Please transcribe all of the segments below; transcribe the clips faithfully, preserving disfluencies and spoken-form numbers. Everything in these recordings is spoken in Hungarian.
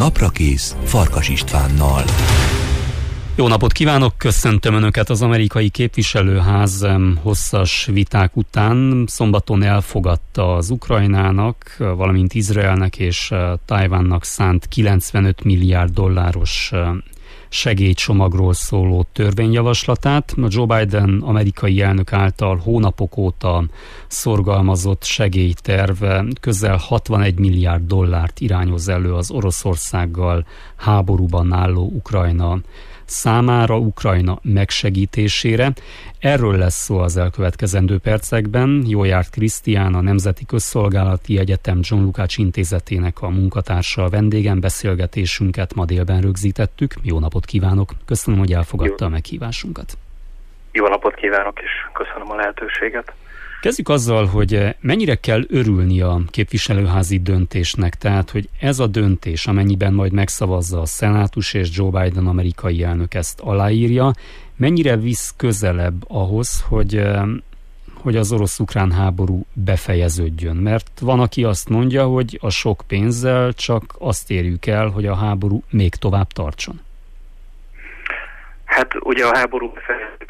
Naprakész Farkas Istvánnal. Jó napot kívánok, köszöntöm Önöket. Az amerikai képviselőház hosszas viták után szombaton elfogadta az Ukrajnának, valamint Izraelnek és Tajvannak szánt kilencvenöt milliárd dolláros segélycsomagról szóló törvényjavaslatát. Joe Biden amerikai elnök által hónapok óta szorgalmazott segélyterv közel hatvanegy milliárd dollárt irányoz elő az Oroszországgal háborúban álló Ukrajna számára, Ukrajna megsegítésére. Erről lesz szó az elkövetkezendő percekben. Jójárt Krisztián, a Nemzeti Közszolgálati Egyetem John Lukács Intézetének a munkatársa a vendégem. Beszélgetésünket ma délben rögzítettük. Jó napot kívánok! Köszönöm, hogy elfogadta a meghívásunkat. Jó napot kívánok, és köszönöm a lehetőséget. Kezdjük azzal, hogy mennyire kell örülni a képviselőházi döntésnek, tehát hogy ez a döntés, amennyiben majd megszavazza a szenátus és Joe Biden amerikai elnök ezt aláírja, mennyire visz közelebb ahhoz, hogy, hogy az orosz-ukrán háború befejeződjön. Mert van, aki azt mondja, hogy a sok pénzzel csak azt érjük el, hogy a háború még tovább tartson. Hát ugye a háború befejeződött.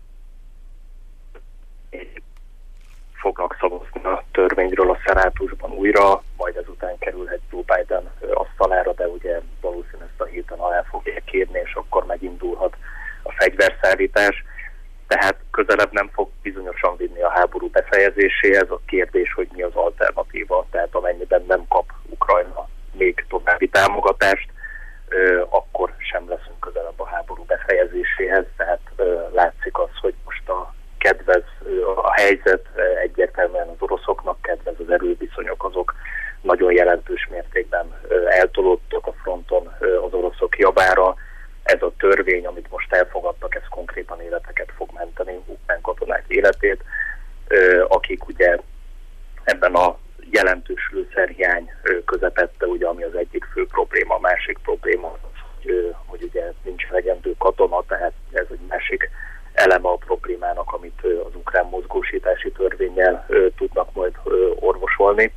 Fognak szavazni a törvényről a szenátusban újra, majd ezután kerülhet Joe Biden asztalára, de ugye valószínűleg ezt a héten alá fogják kérni, és akkor megindulhat a fegyverszállítás. Tehát közelebb nem fog bizonyosan vinni a háború befejezéséhez. A kérdés, hogy mi az alternatíva, tehát amennyiben nem kap Ukrajna még további támogatást, akkor sem leszünk közelebb a háború befejezéséhez. Tehát látszik az, hogy most a kedvez a helyzet, egyértelműen az oroszoknak kedvez, az erőviszonyok azok nagyon jelentős mértékben eltolódtak a fronton az oroszok javára. Ez a törvény, amit most elfogadtak, ez konkrétan életeket fog menteni, ukrán katonák életét, akik ugye ebben a jelentős lőszerhiány közepette, ugye, ami az egyik fő probléma, a másik probléma, hogy, hogy ugye nincs elegendő katona, tehát ez egy másik eleme a problémának, amit az ukrán mozgósítási törvénnyel tudnak majd orvosolni.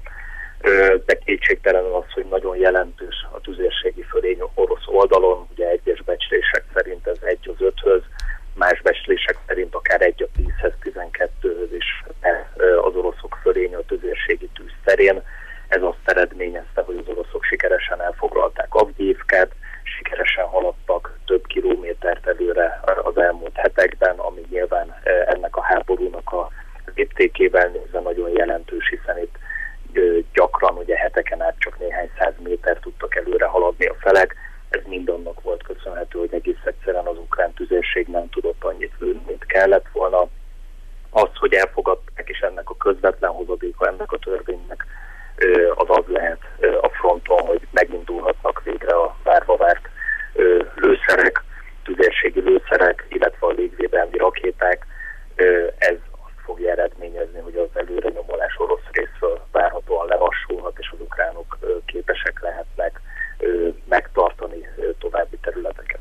De kétségtelenül az, hogy nagyon jelentős a tüzérségi fölény orosz oldalon, ugye egyes becslések szerint ez egy az öthöz, más becslések szerint akár egy a tízhez, tizenkettőhöz is az oroszok fölény a tüzérségi tűz terén. Ez azt eredményezte, hogy az oroszok sikeresen elfoglalták Avdijivkát, sikeresen haladtak több kilométert előre az elmúlt hetekben, ami nyilván ennek a háborúnak a léptékével nézve nagyon jelentős, hiszen itt gyakran ugye heteken át csak néhány száz méter tudtak előre haladni a felek. Ez mind annak volt köszönhető, hogy egész egyszerűen az ukrán tüzérség nem tudott annyit lőni, mint kellett volna. Az, hogy elfogadták, és ennek a közvetlen hozadéka ennek a törvénynek az az lehet a fronton, hogy megindulhatnak végre a várva várt lőszerek, tüzérségi lőszerek, illetve a légvédelmi rakéták. Ez azt fogja eredményezni, hogy az előrenyomulás orosz részről várhatóan lelassulhat, és az ukránok képesek lehetnek megtartani további területeket.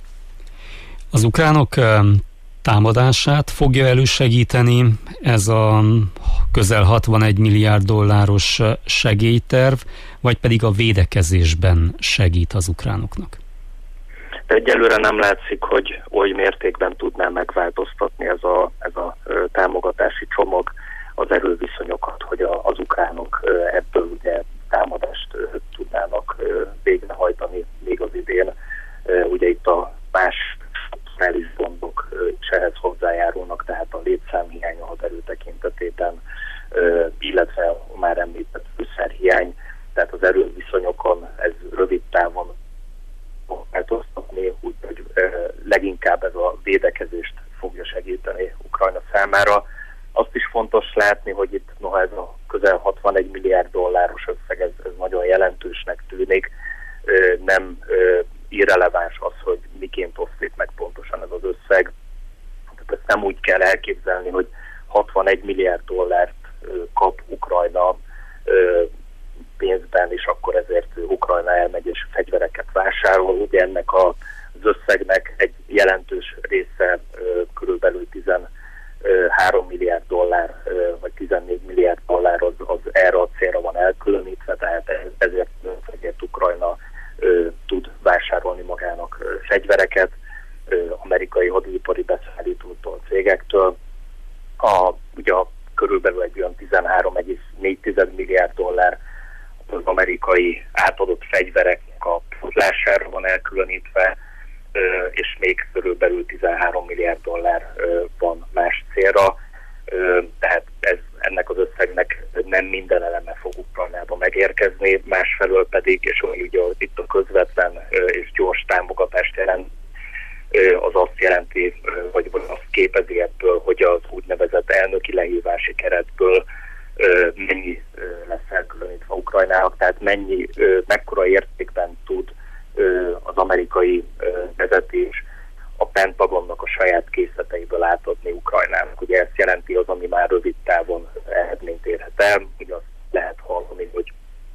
Az ukránok támadását fogja elősegíteni ez a közel hatvanegy milliárd dolláros segélyterv, vagy pedig a védekezésben segít az ukránoknak? Egyelőre nem látszik, hogy oly mértékben tudná megváltoztatni ez a, ez a támogatási csomag az erőviszonyokat, hogy a, az ukránok ebből ugye támadást tudnának végrehajtani még az idén. Ugye itt a más strukturális gondok is ehhez hozzájárulnak, tehát a létszámhiány a haderő tekintetében, illetve a már említett lőszerhiány, tehát az erőviszonyokon ez rövid távon változtatni, úgyhogy leginkább ez a védekezést fogja segíteni Ukrajna számára. Azt is fontos látni, hogy itt noha ez a közel hatvanegy milliárd dolláros összeg, ez, ez nagyon jelentősnek tűnik, nem irreleváns az, hogy miként oszlik meg pontosan ez az összeg. Tehát ezt nem úgy kell elképzelni, hogy hatvanegy milliárd dollárt kap Ukrajna pénzben, és akkor ezért Ukrajna elmegy és fegyvereket vásárol. Ugye ennek az összegnek egy jelentős része körülbelül tizenhárom milliárd dollár, vagy tizennégy amerikai átadott fegyvereknek a pótlására van elkülönítve, és még körülbelül tizenhárom milliárd dollár van más célra. Tehát ez, ennek az összegnek nem minden eleme fog Ukrajnába megérkezni, másfelől pedig, és ugye itt a közvetlen és gyors támogatást jelent, az azt jelenti, vagy azt képezi ebből, hogy az úgynevezett elnöki lehívási keretből mennyi lesz elkülönítve Ukrajnának, tehát mennyi, mekkora értékben tud az amerikai vezetés a Pentagonnak a saját készleteiből átadni Ukrajnának. Ugye ezt jelenti az, ami már rövid távon eredményt érhet el. Ugye azt lehet hallani, hogy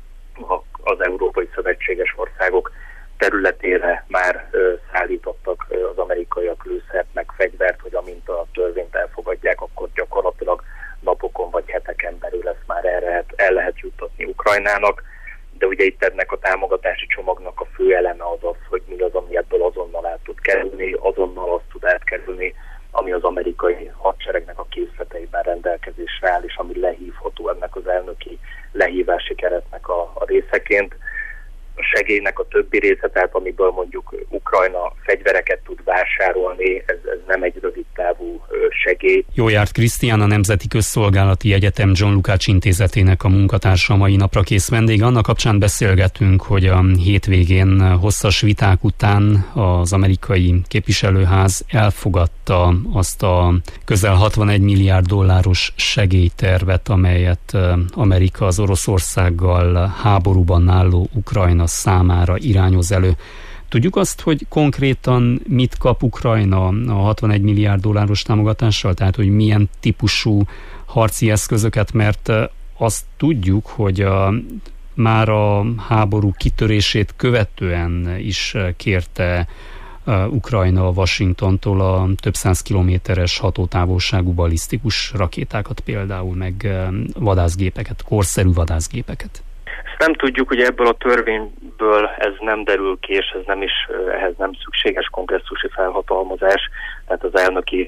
az európai szövetséges országok területére már szállítottak az amerikaiak lőszert meg fegyvert, hogy amint a törvényt elfogadják, akkor gyakorlatilag napokon vagy heteken belül ezt már el, el lehet juttatni Ukrajnának. De ugye itt ennek a támogatási csomagnak a fő eleme az az, hogy mi az, ami ebből azonnal át tud kerülni, azonnal azt tud átkerülni, ami az amerikai hadseregnek a készleteiben rendelkezésre áll, és ami lehívható ennek az elnöki lehívási keretnek a, a részeként. A segélynek a többi része, tehát amiből mondjuk Ukrajna fegyvereket tud vásárolni, ez, ez nem egy rövid távú segély. Jó járt Krisztián, a Nemzeti Közszolgálati Egyetem John Lukács Intézetének a munkatársa, mai napra kész vendég. Annak kapcsán beszélgetünk, hogy a hétvégén hosszas viták után az amerikai képviselőház elfogadta azt a közel hatvanegy milliárd dolláros segélytervet, amelyet Amerika az Oroszországgal háborúban álló Ukrajna számára irányoz elő. Tudjuk azt, hogy konkrétan mit kap Ukrajna a hatvanegy milliárd dolláros támogatással? Tehát, hogy milyen típusú harci eszközöket, mert azt tudjuk, hogy a, már a háború kitörését követően is kérte Ukrajna Washingtontól a több száz kilométeres hatótávolságú balisztikus rakétákat például, meg vadászgépeket, korszerű vadászgépeket. Nem tudjuk, hogy ebből a törvényből ez nem derül ki, és ez nem is, ehhez nem szükséges kongresszusi felhatalmazás, tehát az elnöki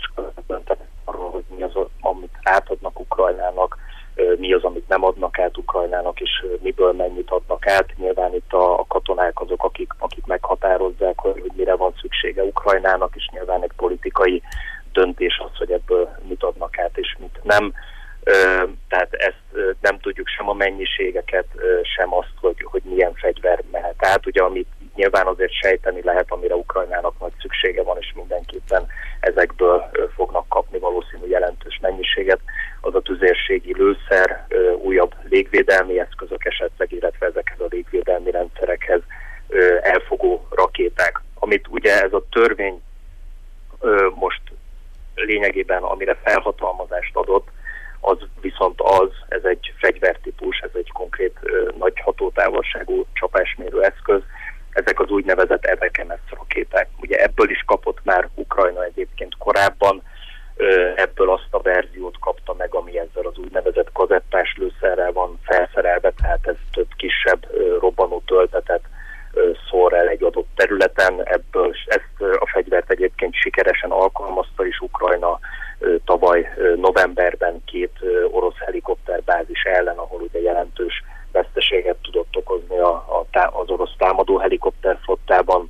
arról, hogy mi az, amit átadnak Ukrajnának, mi az, amit nem adnak át Ukrajnának, és miből mennyit adnak át. Nyilván itt a, a katonák azok, akik, akik meghatározzák, hogy, hogy mire van szüksége Ukrajnának, és nyilván egy politikai döntés az, hogy ebből mit adnak át, és mit nem. Tehát ezt nem tudjuk sem a mennyiségeket, sem azt, hogy, hogy milyen fegyver mehet át. Ugye, amit nyilván azért sejteni lehet, amire Ukrajnának nagy szüksége van, és mindenképpen ezekből fognak kapni valószínű jelentős mennyiséget, az a tüzérségi lőszer, újabb légvédelmi eszközök esetleg, illetve ezekhez a légvédelmi rendszerekhez elfogó rakéták. Amit ugye ez a törvény most lényegében, amire felhatalmazást adott, az viszont az, ez egy fegyvertípus, ez egy konkrét ö, nagy hatótávolságú csapásmérő eszköz, ezek az úgynevezett Evekemes rakéták. Ugye ebből is kapott már Ukrajna egyébként korábban, ö, ebből azt a verziót kapta meg, ami ezzel az úgynevezett kazettás lőszerrel van felszerelve, tehát ez több kisebb ö, robbanó töltetet ö, szór el egy adott területen, ebből ezt ö, a fegyvert egyébként sikeresen alkalmazta is Ukrajna tavaly novemberben két orosz helikopterbázis ellen, ahol ugye jelentős veszteséget tudott okozni a, a, az orosz támadó helikopterflottában.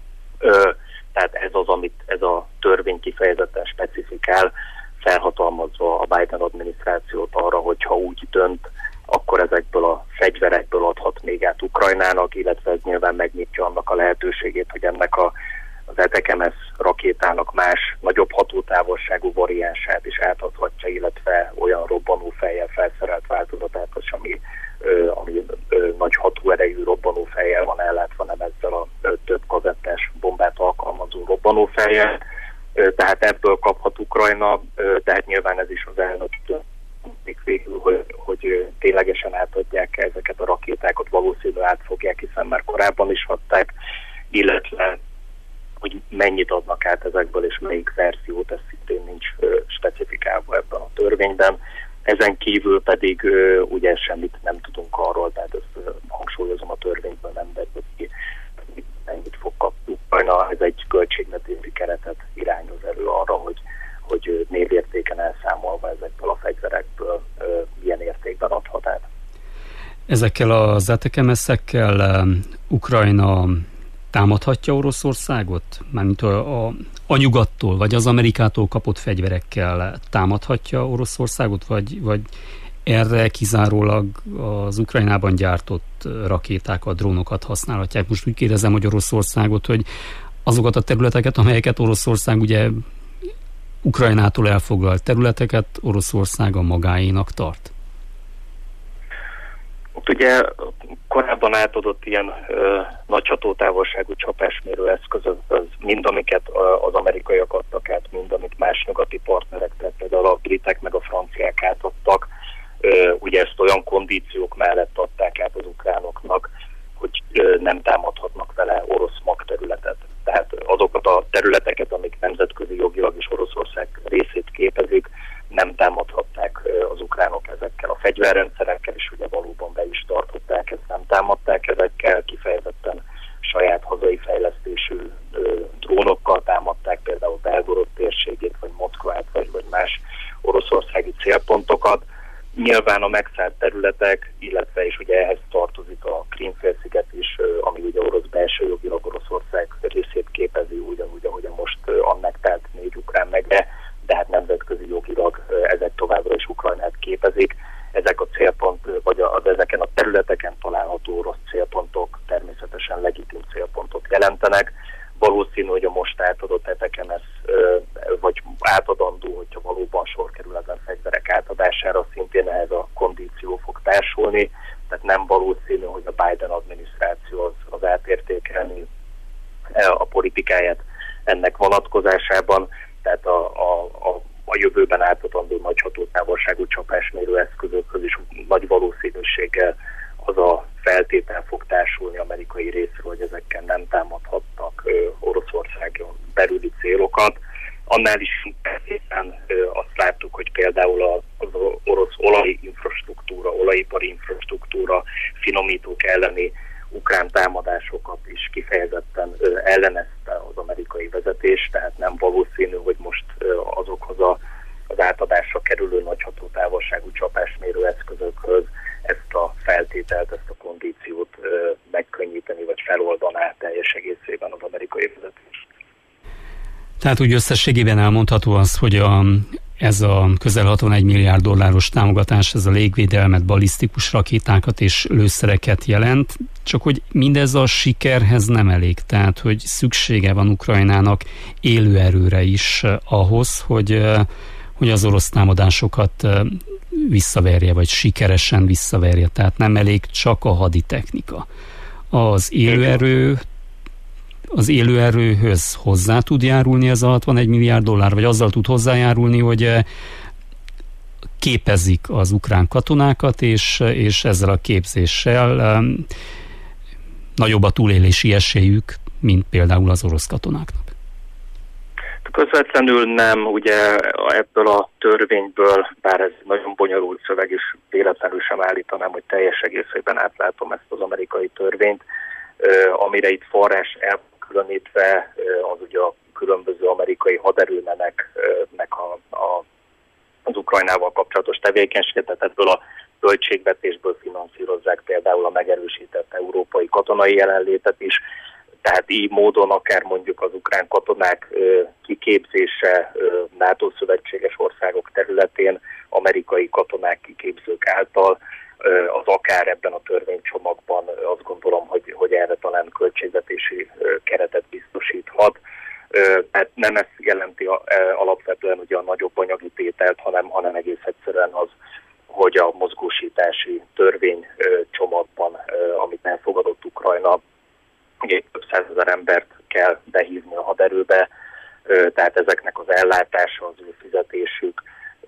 Tehát ez az, amit ez a törvény kifejezetten specifikál, felhatalmazva a Biden adminisztrációt arra, hogyha úgy dönt, akkor ezekből a fegyverekből adhat még át Ukrajnának, illetve ez nyilván megnyitja annak a lehetőségét, hogy ennek a az Evekemes rakétának más, nagyobb hatótávolságú variánsát is átadhatja, illetve olyan robbanófejjel felszerelt változatát, az, ami, ö, ami ö, nagy hatóerejű robbanófejjel van ellátva, nem ezzel a ö, több kazettás bombát alkalmazó robbanófejjel. Ö, tehát ebből kaphat Ukrajna, ö, tehát nyilván ez is az elnök végül, hogy, hogy ténylegesen átadják ezeket a rakétákat, valószínűleg átfogják, hiszen már korábban is adták, illetve hogy mennyit adnak át ezekből, és melyik verziót, ez szintén nincs ö, specifikálva ebben a törvényben. Ezen kívül pedig ö, ugye semmit nem tudunk arról, tehát ezt ö, hangsúlyozom, a törvényben nem derül ki, mennyit fog kapni Ukrajna. Ez egy költségvetési keretet irányoz elő arra, hogy, hogy névértéken elszámolva ezekből a fegyverekből ö, milyen értékben adhat át. Ezekkel az á té ká em es-ekkel Ukrajna támadhatja Oroszországot? Mármint a, a, a nyugattól, vagy az Amerikától kapott fegyverekkel támadhatja Oroszországot, vagy, vagy erre kizárólag az Ukrajnában gyártott rakétákat, drónokat használhatják? Most úgy kérdezem, hogy Oroszországot, hogy azokat a területeket, amelyeket Oroszország ugye Ukrajnától elfoglalt területeket Oroszország a magáénak tart? Ugye korábban átadott ilyen ö, nagy hatótávolságú csapásmérő eszközök, az mind amiket az amerikaiak adtak át, mind amit más nyugati partnerek, tehát például a britek meg a franciák átadtak, ö, ugye ezt olyan kondíciók mellett adták át az ukránoknak, hogy ö, nem támadhatnak vele orosz magterületet. Tehát azokat a területeket, amik nemzetközi jogilag is Oroszország részét képezik, nem támadhatták az ukránok ezekkel a fegyverrendszerekkel, és ugye valóban be is tartották, ezt nem támadták ezekkel, kifejezetten saját hazai fejlesztésű drónokkal támadták, például Belgorod térségét, vagy Moszkvát, vagy, vagy más oroszországi célpontokat. Nyilván a megszállt területek, illetve is ugye ehhez tartozik a Krím-félsziget is, ami ugye orosz belső jogilag Oroszország részét képezi, ugyanúgy, ahogy most annektált négy ukrán megye, de hát nemzetközi jogilag ezek továbbra is Ukrajnát képezik. Ezek a célpont, vagy az ezeken a területeken található orosz célpontok természetesen legitim célpontot jelentenek. Valószínű, hogy a most átadott á té ká em es, vagy átadandó, hogyha valóban sor kerül ezen fegyverek átadására, szintén ehhez a kondíció fog társulni. Tehát nem valószínű, hogy a Biden adminisztráció az, az átértékelni a politikáját ennek vonatkozásában. Tehát a, a, a, a jövőben átadandó nagy hatótávolságú csapásmérő eszközökhöz is nagy valószínűséggel az a feltétel fog társulni amerikai részről, hogy ezekkel nem támadhatnak ö, Oroszországon belüli célokat. Annál is hiszen azt láttuk, hogy például az orosz olaj infrastruktúra, olajipari infrastruktúra, finomítók elleni ukrán támadásokat is kifejezetten ö, ellenezte az amerikai vezetés, tehát nem valószínű, hogy most ö, azokhoz a, az átadásra kerülő nagy hatótávolságú csapásmérő eszközökhöz ezt a feltételt, ezt a kondíciót ö, megkönnyíteni, vagy feloldaná teljes egészében az amerikai vezetés. Tehát úgy összességében elmondható az, hogy a, ez a közel hatvanegy milliárd dolláros támogatás, ez a légvédelmet, balisztikus rakétákat és lőszereket jelent, csak hogy mindez a sikerhez nem elég, tehát hogy szüksége van Ukrajnának élő erőre is ahhoz, hogy, hogy az orosz támadásokat visszaverje, vagy sikeresen visszaverje, tehát nem elég csak a haditechnika. Az élőerő az élőerőhöz hozzá tud járulni ez a hatvanegy milliárd dollár, vagy azzal tud hozzájárulni, hogy képezik az ukrán katonákat, és, és ezzel a képzéssel um, nagyobb a túlélési esélyük, mint például az orosz katonáknak. Közvetlenül nem, ugye ebből a törvényből, bár ez nagyon bonyolult szöveg, és véletlenül sem állítanám, hogy teljes egészében átlátom ezt az amerikai törvényt, amire itt forrás elkülönítve, az ugye a különböző amerikai haderőnemeknek a, a, az Ukrajnával kapcsolatos tevékenységet, tehát ebből a költségvetésből finanszírozzák például a megerősített európai katonai jelenlétet is, tehát így módon akár mondjuk az ukrán katonák kiképzése NATO szövetséges országok területén, amerikai katonák kiképzők által, az akár ebben a törvénycsomagban azt gondolom, hogy, hogy erre talán költségvetési keretet biztosíthat. Tehát nem ez jelenti alapvetően ugye a nagyobb anyagi tételt, hanem, hanem egész egyszerűen az, hogy a mozgósítási törvénycsomagban, amit elfogadott Ukrajna, ugye több százezer embert kell behívni a haderőbe, tehát ezeknek az ellátása, az ő fizetésük,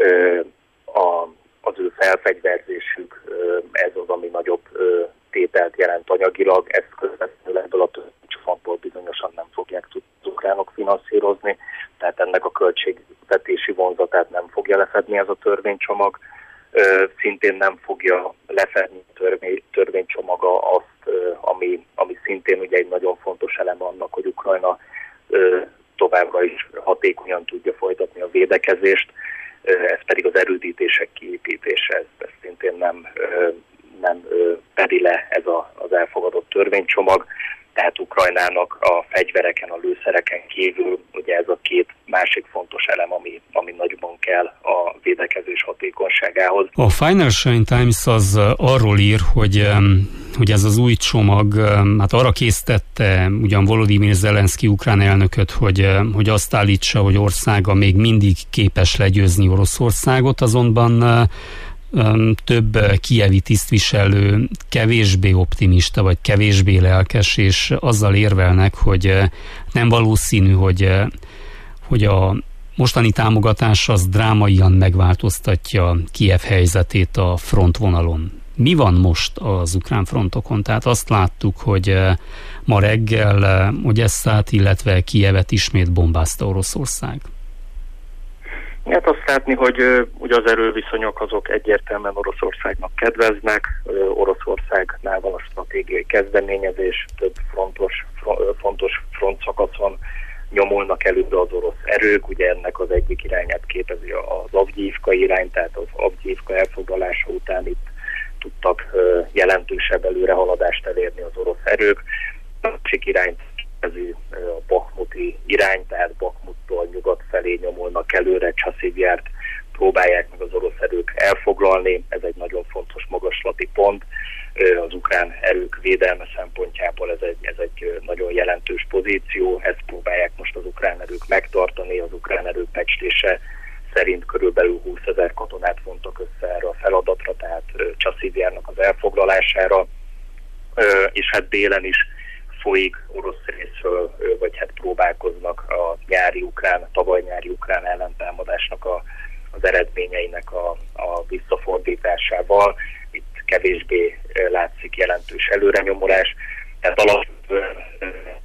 a az ő felfegyverzésük, ez az, ami nagyobb tételt jelent anyagilag, ezt közvetlenül ebből a törvénycsomagból bizonyosan nem fogják tudni az ukránok finanszírozni, tehát ennek a költségvetési vonzatát nem fogja lefedni ez a törvénycsomag, szintén nem fogja lefedni a törvény, törvénycsomaga azt, ami, ami szintén ugye egy nagyon fontos eleme annak, hogy Ukrajna továbbra is hatékonyan tudja folytatni a védekezést, ez pedig az erődítések kiépítése, ez, ez szintén nem, nem pedi le ez a, az elfogadott törvénycsomag. Tehát Ukrajnának a fegyvereken, a lőszereken kívül ugye ez a két másik fontos elem, ami, ami nagyban kell a védekezés hatékonyságához. A Financial Times az arról ír, hogy, hogy ez az új csomag hát arra késztette ugyan Volodymyr Zelenszky ukrán elnököt, hogy, hogy azt állítsa, hogy országa még mindig képes legyőzni Oroszországot, azonban több kijevi tisztviselő kevésbé optimista, vagy kevésbé lelkes, és azzal érvelnek, hogy nem valószínű, hogy, hogy a mostani támogatás az drámaian megváltoztatja Kijev helyzetét a frontvonalon. Mi van most az ukrán frontokon? Tehát azt láttuk, hogy ma reggel Ogyesszát, illetve Kijevet ismét bombázta Oroszország. Hát azt látni, hogy uh, ugye az erőviszonyok azok egyértelműen Oroszországnak kedveznek. Uh, Oroszországnál van a stratégiai kezdeményezés, több frontos, fr- fontos frontszakaszon nyomulnak előre az orosz erők. Ugye ennek az egyik irányát képezi az Avgyivka irány, tehát az Avgyivka elfoglalása után itt tudtak uh, jelentősebb előrehaladást elérni az orosz erők. A másik irányt képezi uh, a bakhmuti irány, tehát Bakhmuttól nyugat felé nyomulnak előre, Csaszivjárt próbálják meg az orosz erők elfoglalni. Ez egy nagyon fontos magaslati pont. Uh, az ukrán erők védelme szempontjából ez egy, ez egy nagyon jelentős pozíció. Ezt próbálják most az ukrán erők megtartani. Az ukrán erők becslése szerint körülbelül húszezer katonát vontak össze erre a feladatra, tehát uh, Csaszivjárnak az elfoglalására, uh, és hát délen is folyik orosz részről, uh, vagy hát próbálkoznak a nyári ukrán, tavaly nyári ukrán ellentámadásnak a, az eredményeinek a, a visszafordításával. Itt kevésbé uh, látszik jelentős előrenyomulás, tehát alapvetően uh,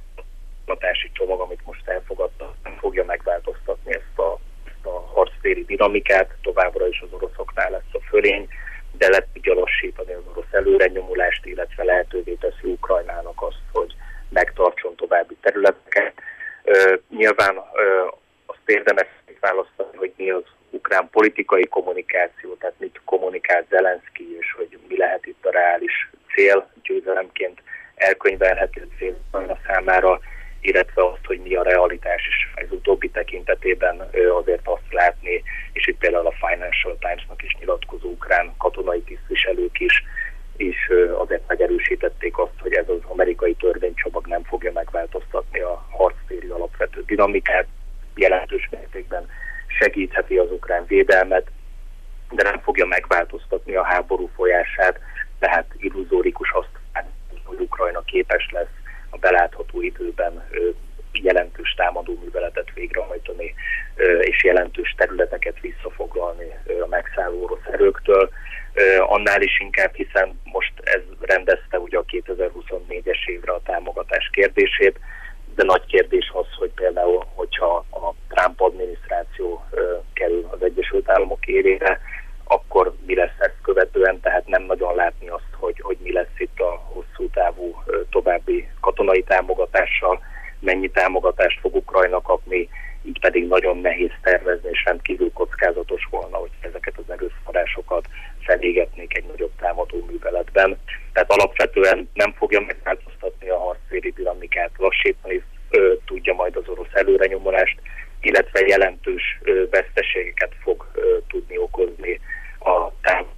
hatási csomag, amit most elfogadta, nem fogja megváltoztatni ezt a a harctéri dinamikát, továbbra is az oroszoknál lesz a fölény, de le tudja lassítani az orosz előrenyomulást, illetve lehetővé teszi Ukrajnának azt, hogy megtartson további területeket. Uh, nyilván uh, azt érdemes választani, hogy mi az ukrán politikai kommunikáció, tehát mit kommunikált Zelenszky, és hogy mi lehet itt a reális cél, győzelemként elkönyvelhető cél a számára, illetve azt, hogy mi a realitás is az utóbbi tekintetében azért azt látni, és itt például a Financial Times-nak is nyilatkozó ukrán katonai tisztviselők is, és azért megerősítették azt, hogy ez az amerikai törvénycsomag nem fogja megváltoztatni a harctéri alapvető dinamikát, jelentős mértékben segítheti az ukrán védelmet, de nem fogja megváltoztatni a háború folyását, tehát illuzórikus azt, hogy Ukrajna képes lesz a belátható időben jelentős támadó műveletet végrehajtani, és jelentős területeket visszafoglalni a megszálló orosz erőktől. Annál is inkább, hiszen most ez rendezte ugye a kétezer-huszonnégyes évre a támogatás kérdését, de nagy kérdés az, hogy például, hogyha a Trump adminisztráció kerül az Egyesült Államok élére, akkor mi lesz ezt követően, tehát nem nagyon látni azt, hogy, hogy mi lesz itt a hosszú távú további katonai támogatással, mennyi támogatást fog Ukrajna kapni, így pedig nagyon nehéz tervezni, és rendkívül kockázatos volna, hogy ezeket az erőforrásokat felégetnék egy nagyobb támadó műveletben. Tehát alapvetően nem fogja megváltoztatni a harctéri dinamikát, lassítani ö, tudja majd az orosz előrenyomulást, illetve jelentős ö, veszteségeket fog ö, tudni okozni a támadó.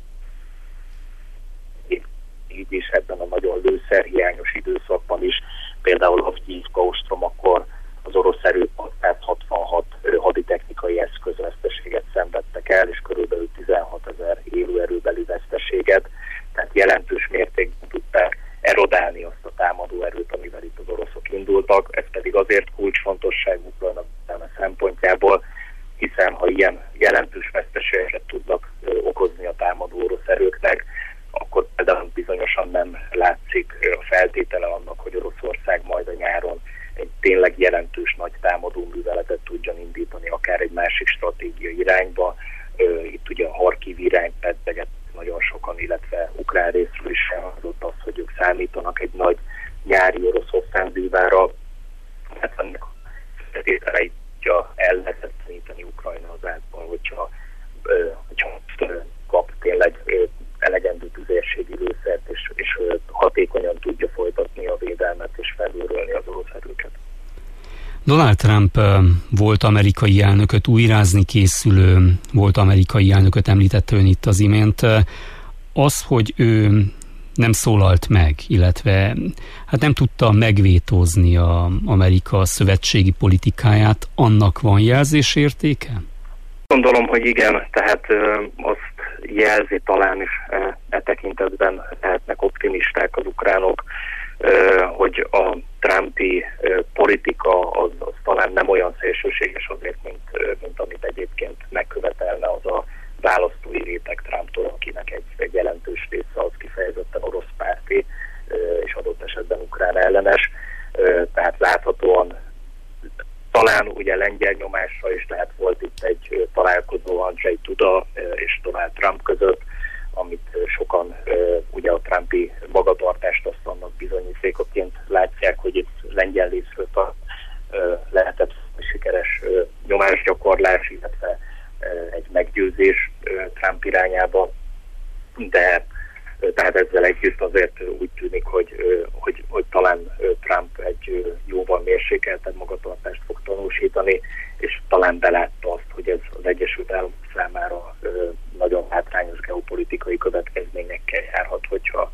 Így is ebben a nagyon lőszerhiányos időszakban is, például Avgyivka ostrom, akkor az orosz erők hatszázhatvanhat haditechnikai eszközveszteséget szenvedtek el, és körülbelül tizenhatezer élőerőbeli veszteséget, tehát jelentős mértékben tudták erodálni azt a támadó erőt, amivel itt az oroszok indultak. Ez pedig azért kulcsfontosságú Ukrajna szempontjából, hiszen ha ilyen jelentős veszteségeket tudnak okozni a támadó orosz erőknek, akkor például bizonyosan nem látszik a feltétele annak, hogy Oroszország majd a nyáron egy tényleg jelentős nagy támadó műveletet tudjon indítani, akár egy másik stratégiai irányba. Itt ugye a Harkiv irány pedzeget nagyon sokan, illetve ukrán részről is elhangzott az, hogy ők számítanak egy nagy nyári orosz offenzívára. Hát ennek a feltételeit el lehetett tanítani Ukrajna azáltal, hogyha, hogyha kap tényleg elegendő tüzérségi lőszert, és, és hatékonyan tudja folytatni a védelmet és felülrölni az orosz erőket. Donald Trump volt amerikai elnököt újrázni készülő, volt amerikai elnököt említett ön itt az imént. Az, hogy ő nem szólalt meg, illetve hát nem tudta megvétózni az Amerika szövetségi politikáját, annak van jelzésértéke? Gondolom, hogy igen, tehát azt jelzi talán is e tekintetben lehetnek optimisták az ukránok, hogy a trumpi politika az, az talán nem olyan szélsőséges azért, mint, mint amit egyébként megkövetelne az a választói réteg Trumptól, akinek egy, egy jelentős része az kifejezetten orosz párti, és adott esetben ukrán ellenes. Tehát láthatóan talán ugye lengyel nyomásra is, tehát volt itt egy találkozó Andrzej Duda és Donald Trump között, amit sokan ugye a trumpi magatartást azt annak bizonyítékaként látják, hogy itt lengyel részről lehetett sikeres nyomásgyakorlás, illetve egy meggyőzés Trump irányába, de tehát ezzel együtt azért úgy tűnik, hogy, hogy, hogy talán Trump egy jóval mérsékeltebb magatartást fog tanúsítani, és talán belátta azt, hogy ez az Egyesült Államok számára nagyon hátrányos geopolitikai következményekkel járhat, hogyha,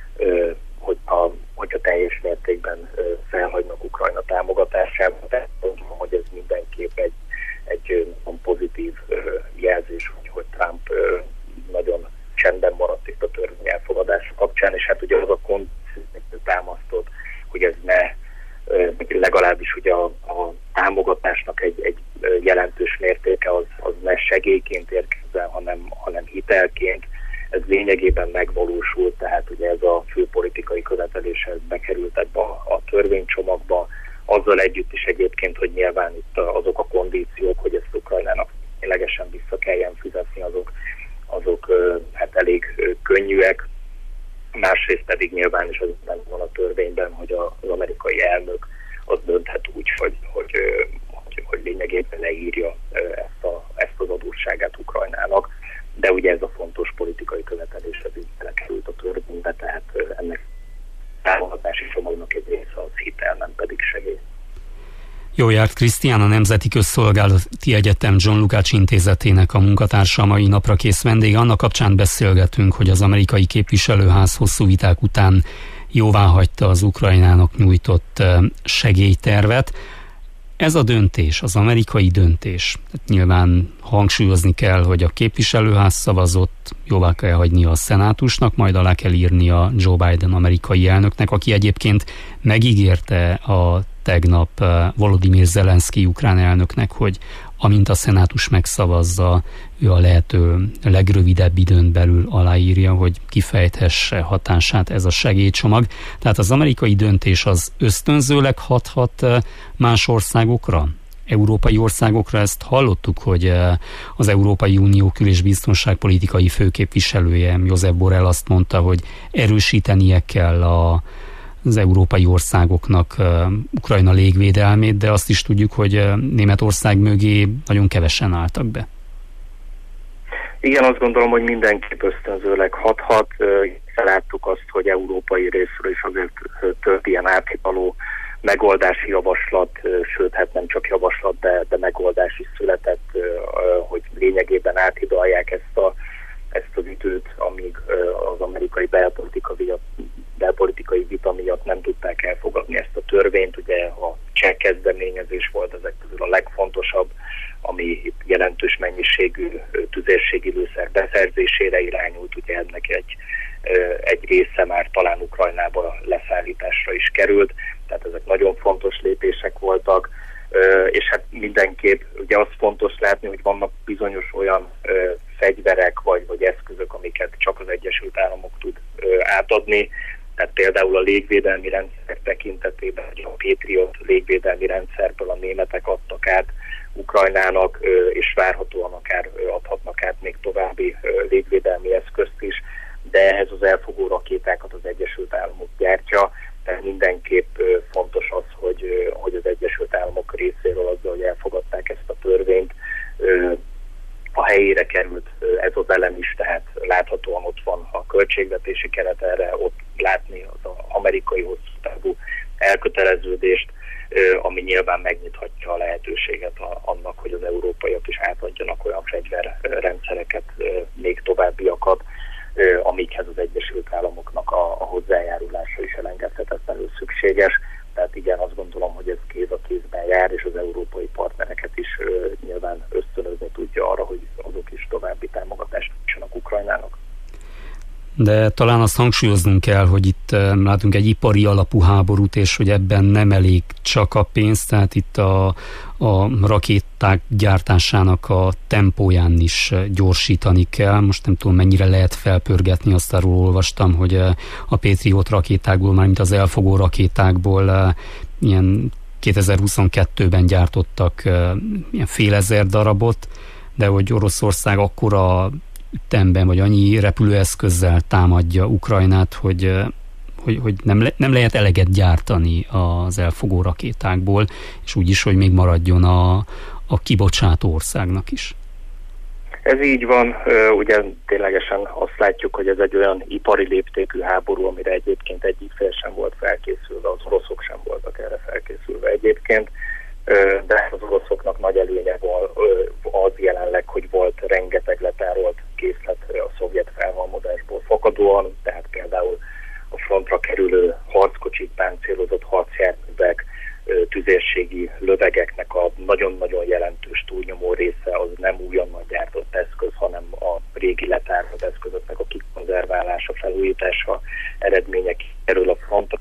hogyha, hogyha teljes mértékben felhagynak Ukrajna támogatásában. Tehát gondolom, hogy ez mindenképp egy, egy pozitív jelzés, hogy, hogy Trump nagyon csendben maradt itt a törvény elfogadása kapcsán, és hát ugye az a koncepció támasztott, hogy ez ne legalábbis ugye a, a támogatásnak egy, egy jelentős mértéke az, az ne segélyként érkezzen, hanem, hanem hitelként. Ez lényegében megvalósult, tehát ugye ez a főpolitikai követelés bekerült ebbe a, a törvénycsomagba, azzal együtt is egyébként, hogy nyilván itt azok a kondíciók, hogy ezt Ukrajnának ténylegesen vissza kelljen fizetni, azok, azok hát elég könnyűek. Másrészt pedig nyilván is az van a törvényben, hogy az amerikai elnök az dönthet úgy, hogy, hogy, hogy, hogy lényegében leírja ezt, a, ezt az adósságát Ukrajnának, de ugye ez a fontos politikai követelés az így belekerült a törvénybe, tehát ennek támogatási csomagnak egy része az hitel, nem pedig segély. Jó járt Krisztián, a Nemzeti Közszolgálati Egyetem John Lukács Intézetének a munkatársa, mai napra kész vendége. Annak kapcsán beszélgetünk, hogy az amerikai képviselőház hosszú viták után jóváhagyta az Ukrajnának nyújtott segélytervet. Ez a döntés, az amerikai döntés, tehát nyilván hangsúlyozni kell, hogy a képviselőház szavazott, jóvá kell hagyni a szenátusnak, majd alá kell írni a Joe Biden amerikai elnöknek, aki egyébként megígérte a tegnap Volodymyr Zelenszky ukrán elnöknek, hogy amint a szenátus megszavazza, ő a lehető legrövidebb időn belül aláírja, hogy kifejthesse hatását ez a segélycsomag. Tehát az amerikai döntés az ösztönzőleg hathat más országokra? Európai országokra? Ezt hallottuk, hogy az Európai Unió kül- és biztonságpolitikai főképviselője, Josep Borrell azt mondta, hogy erősítenie kell a az európai országoknak uh, Ukrajna légvédelmét, de azt is tudjuk, hogy uh, Németország mögé nagyon kevesen álltak be. Igen, azt gondolom, hogy mindenképp ösztönzőleg hathat. Láttuk azt, hogy európai részről is azért több ilyen áthidaló megoldási javaslat, sőt, hát nem csak javaslat, de, de megoldás is született, hogy lényegében áthidalják ezt, a, ezt az időt, amíg az amerikai belpolitikai belpolitikai vita miatt nem tudták elfogadni ezt a törvényt. Ugye a cseh kezdeményezés volt ezek közül a legfontosabb, ami itt jelentős mennyiségű tüzérségi lőszer beszerzésére irányult, ugye ennek egy, egy része már talán Ukrajnába leszállításra is került, tehát ezek nagyon fontos lépések voltak, és hát mindenképp ugye az fontos látni, hogy vannak bizonyos olyan fegyverek vagy, vagy eszközök, amiket csak az Egyesült Államok tud átadni. Tehát például a légvédelmi rendszer tekintetében, a Patriot légvédelmi rendszerből a németek adtak át Ukrajnának, és várhatóan akár adhatnak át még további légvédelmi eszközt is, de ehhez az elfogó rakétákat az Egyesült Államok gyártja, tehát mindenképp fontos az, hogy, hogy az Egyesült Államok részéről azzal, hogy elfogadták ezt a törvényt, a helyére került ez az elem is, tehát láthatóan ott van a költségvetési keret erre, ott látni az amerikai hosszú távú elköteleződést, ami nyilván megnyithatja a lehetőséget annak, hogy az európaiak is átadjanak olyan fegyverrendszereket, még továbbiakat, amikhez az Egyesült Államoknak a, a hozzájárulása is elengedhetetlenül szükséges. Tehát igen, azt gondolom, hogy ez kéz a kézben jár, és az európai partnereket is nyilván ösztönözni tudja arra, hogy azok is további támogatást nyújtsanak Ukrajnának. De talán azt hangsúlyoznunk kell, hogy itt látunk egy ipari alapú háborút, és hogy ebben nem elég csak a pénz, tehát itt a, a rakéták gyártásának a tempóján is gyorsítani kell. Most nem tudom, mennyire lehet felpörgetni, azt arról olvastam, hogy a Patriot rakétákból, mármint az elfogó rakétákból ilyen kétezer-huszonkettőben gyártottak ilyen fél ezer darabot, de hogy Oroszország akkora ütemben, vagy annyi repülőeszközzel támadja Ukrajnát, hogy, hogy, hogy nem, le, nem lehet eleget gyártani az elfogó rakétákból, és úgy is, hogy még maradjon a, a kibocsátó országnak is. Ez így van, ugye ténylegesen azt látjuk, hogy ez egy olyan ipari léptékű háború, amire egyébként egyik fél sem volt felkészülve, az oroszok sem voltak erre felkészülve egyébként, de az oroszoknak nagy előnye az jelenleg, hogy volt rengeteg letárolt készlet a szovjet felhalmozásból fakadóan, tehát például a frontra kerülő harckocsik, páncélozott harcjárművek, tüzérségi lövegeknek a nagyon-nagyon jelentős túlnyomó része az nem újonnan gyártott eszköz, hanem a régi letárolt eszközöknek a kikonzerválása, felújítása eredmények kerül a frontra.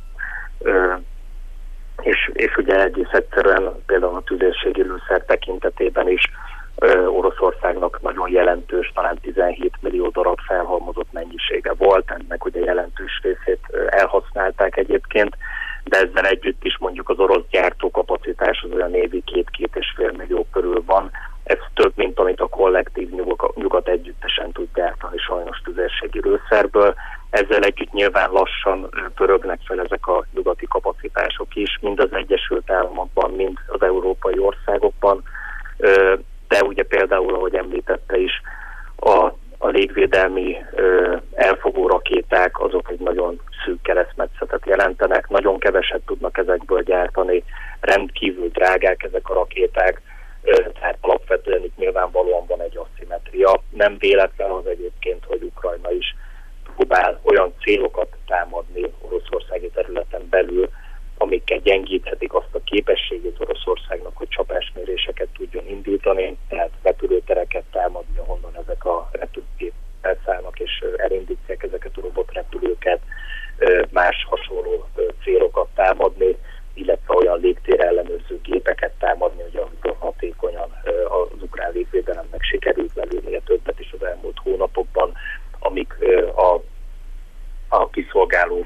És, és ugye egész egyszerűen például a tüzérségi lőszer tekintetében is ö, Oroszországnak nagyon jelentős, talán tizenhét millió darab felhalmozott mennyisége volt, ennek ugye jelentős részét ö, elhasználták egyébként, de ezzel együtt is mondjuk az orosz gyártókapacitás az olyan évi két-két és fél millió körül van. Ez több, mint amit a kollektív nyugat, nyugat együttesen tud gyártani sajnos tüzérségi lőszerből. Ezzel együtt nyilván lassan pörögnek fel ezek a nyugati kapacitások is, mind az Egyesült Államokban, mind az európai országokban. De ugye például, ahogy említette is, a, a légvédelmi elfogó rakéták azok egy nagyon szűk keresztmetszetet jelentenek, nagyon keveset tudnak ezekből gyártani, rendkívül drágák ezek a rakéták, tehát alapvetően itt nyilvánvalóan van egy asszimetria. Nem véletlen az egyébként, hogy Ukrajna is próbál olyan célokat támadni oroszországi területen belül, amikkel gyengíthetik azt a képességét Oroszországnak, hogy csapásméréseket tudjon indítani, tehát repülőtereket támadni, ahonnan ezek a repülőgépek elszállnak és elindítják ezeket a robotrepülőket, más hasonló célokat támadni, illetve olyan légtér ellenőrző gépeket támadni, ugye amikor hatékonyan az ukrán légvédelemnek sikerült lelőnie többet is az elmúlt hónapokban, amik a, a kiszolgáló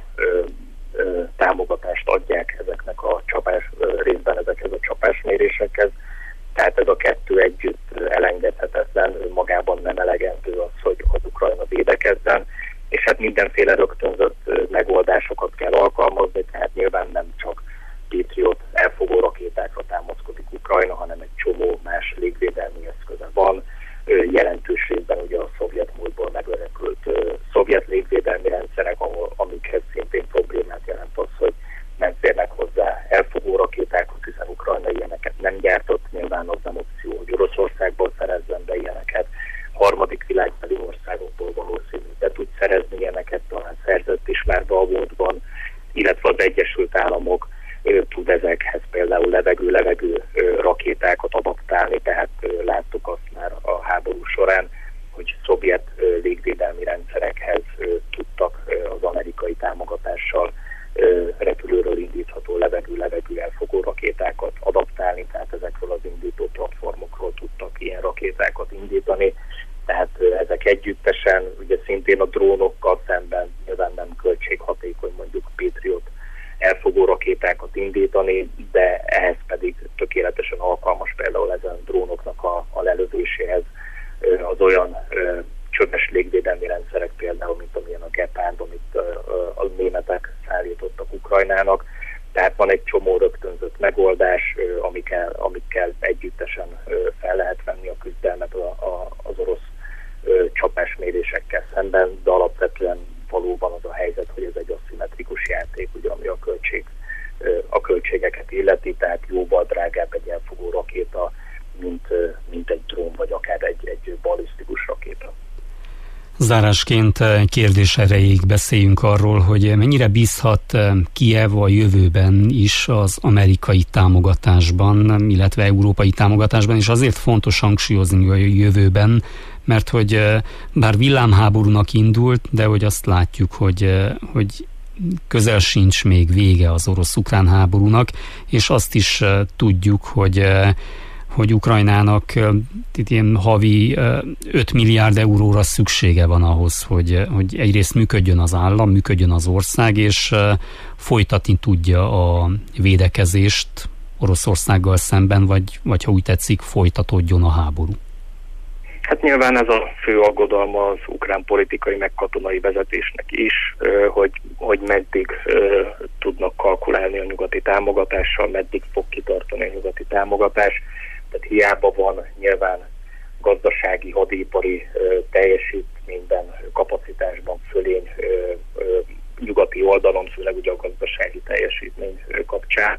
támogatást adják ezeknek a csapás, részben ezekhez a csapásmérésekhez. Tehát ez a kettő együtt elengedhetetlen, magában nem elegendő az, hogy az Ukrajna védekezzen, és hát mindenféle rögtönzött megoldásokat kell alkalmazni, tehát nyilván nem csak Patriot elfogó rakétákra támaszkodik Ukrajna, hanem egy csomó más légvédelmi eszköze van. Jelentős részben ugye a szovjet múltból megörökölt szovjet légvédelmi rendszerek, ahol, amikhez szintén problémát jelent az, hogy nem férnek hozzá elfogó rakétákat, hiszen Ukrajna ilyeneket nem gyártott, nyilván az nem opció, hogy Oroszországból szerezzen be ilyeneket, harmadik világbeli országokból valószínű be tud szerezni ilyeneket, talán szerzett is már Balvótban, illetve az Egyesült Államok tud ezekhez például levegő-levegő rakétákat adaptálni, tehát láttuk azt már a háború során, hogy szovjet légvédelmi rendszerekhez tudtak az amerikai támogatással repülőről indítható levegő-levegő elfogó rakétákat adaptálni, tehát ezekről az indító platformokról tudtak ilyen rakétákat indítani, tehát ezek együttesen, ugye szintén a drónokkal szemben nyilván nem költséghatékony mondjuk Patriot elfogó rakétákat indítani, de ehhez pedig tökéletesen alkalmas például ezen drónoknak a, a lelövéséhez az olyan ö, csöves légvédelmi rendszerek például, mint amilyen a Gepard, amit ö, a németek szállítottak Ukrajnának. Tehát van egy csomó rögtönzött megoldás, amikkel, amikkel együttesen fel lehet venni a küzdelmet az orosz csapásmérésekkel szemben, de alapvetően valóban az a helyzet, hogy ez egy aszimmetrikus játék, ugye, ami a, költség, a költségeket illeti, tehát jóval drágább egy elfogó rakéta, mint, mint egy drón, vagy akár egy, egy balisztikus rakéta. Zárásként kérdés erejéig beszéljünk arról, hogy mennyire bízhat Kijev a jövőben is az amerikai támogatásban, illetve európai támogatásban, és azért fontos hangsúlyozni a jövőben, mert hogy bár villámháborúnak indult, de hogy azt látjuk, hogy, hogy közel sincs még vége az orosz-ukrán háborúnak, és azt is tudjuk, hogy hogy Ukrajnának itt ilyen havi öt milliárd euróra szüksége van ahhoz, hogy, hogy egyrészt működjön az állam, működjön az ország, és folytatni tudja a védekezést Oroszországgal szemben, vagy, vagy ha úgy tetszik, folytatódjon a háború. Hát nyilván ez a fő aggodalma az ukrán politikai meg katonai vezetésnek is, hogy, hogy meddig tudnak kalkulálni a nyugati támogatással, meddig fog kitartani a nyugati támogatás. Tehát hiába van nyilván gazdasági, hadipari teljesítményben, kapacitásban fölény nyugati oldalon, főleg ugye a gazdasági teljesítmény kapcsán,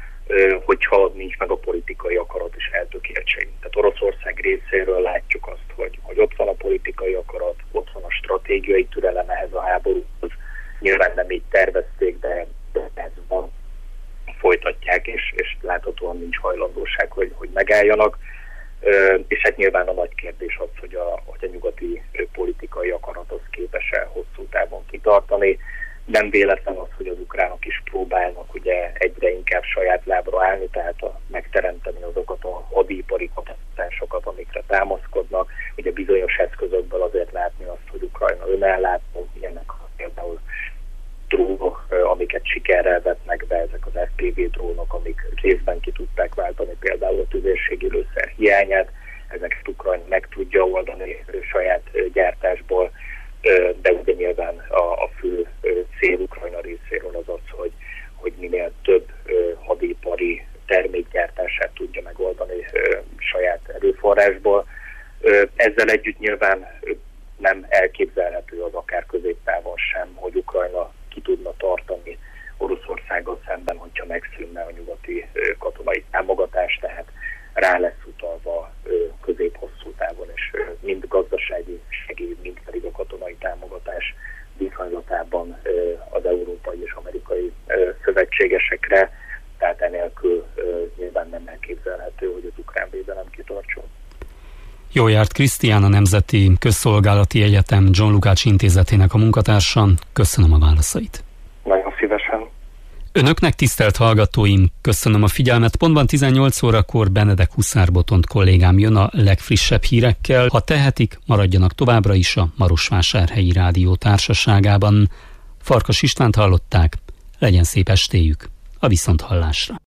hogyha nincs meg a politikai akarat és eltökéltség. Tehát Oroszország részéről látjuk azt, hogy, hogy ott van a politikai akarat, ott van a stratégiai türelem ehhez a háborúhoz. Nyilván nem így tervezték, de, de ez van. Folytatják, és, és láthatóan nincs hajlandóság, hogy, hogy megálljanak. Ö, és hát nyilván a nagy kérdés az, hogy a, hogy a nyugati politikai akarat az képes-e hosszú távon kitartani. Nem véletlen az, hogy az ukránok is próbálnak ugye egyre inkább saját lábra állni, tehát a, megteremteni azokat a hadipari kapacitásokat, amikre támaszkodnak. Ugye bizonyos eszközökből azért látni azt, hogy Ukrajna önellátó, ilyenek például drónok, amiket sikerrel vetnek be, ezek az ef pé vé drónok, amik részben ki tudták váltani például a tüzérségi lőszer hiányát, ezeket Ukrajna meg tudja oldani saját gyártásból, de ugye nyilván a, a fő cél Ukrajna részéről az az, hogy, hogy minél több hadipari termékgyártását tudja megoldani saját erőforrásból. Ezzel együtt nyilván nem elképzelhető az akár középtávon sem, hogy Ukrajna ki tudna tartani Oroszországgal szemben, hogyha megszűnne a nyugati katonai támogatás, tehát rá lesz utalva közép-hosszú távon, és mind gazdasági segély, mind pedig a katonai támogatás viszonylatában az európai és amerikai szövetségesekre, tehát enélkül nyilván nem elképzelhető, hogy az ukrán védelem kitartson. Jó járt Krisztián, a Nemzeti Közszolgálati Egyetem John Lukács Intézetének a munkatársa. Köszönöm a válaszait. Nagyon szívesen. Önöknek, tisztelt hallgatóim, köszönöm a figyelmet. Pontban tizennyolc órakor Benedek Huszár Botont kollégám jön a legfrissebb hírekkel. Ha tehetik, maradjanak továbbra is a Marosvásárhelyi Rádió társaságában. Farkas Istvánt hallották, legyen szép estéjük, a viszonthallásra.